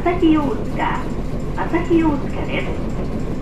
旭大塚、旭大塚です。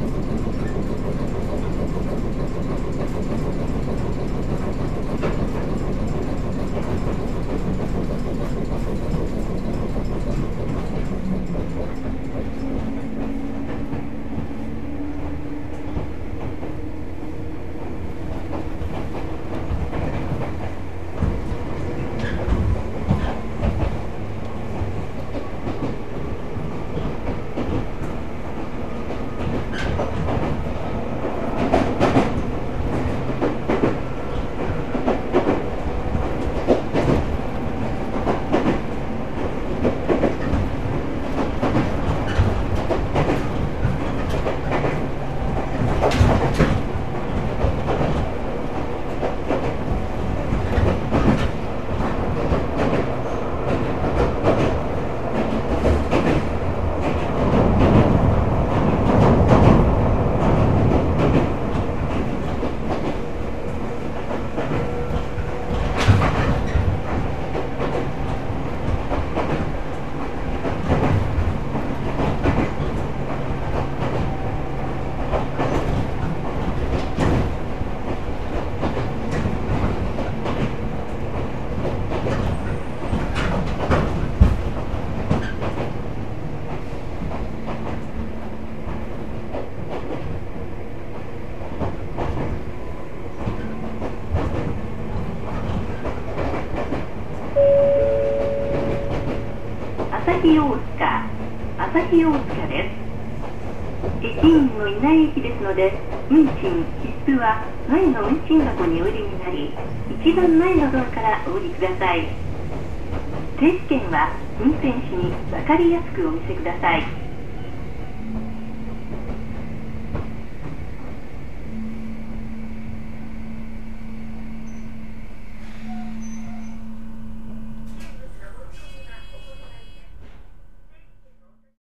旭大塚、旭大塚です。駅員のいない駅ですので、運賃、切符は前の運賃箱にお入れになり、一番前のドアからお降りください。停止券は運転士に分かりやすくお見せください。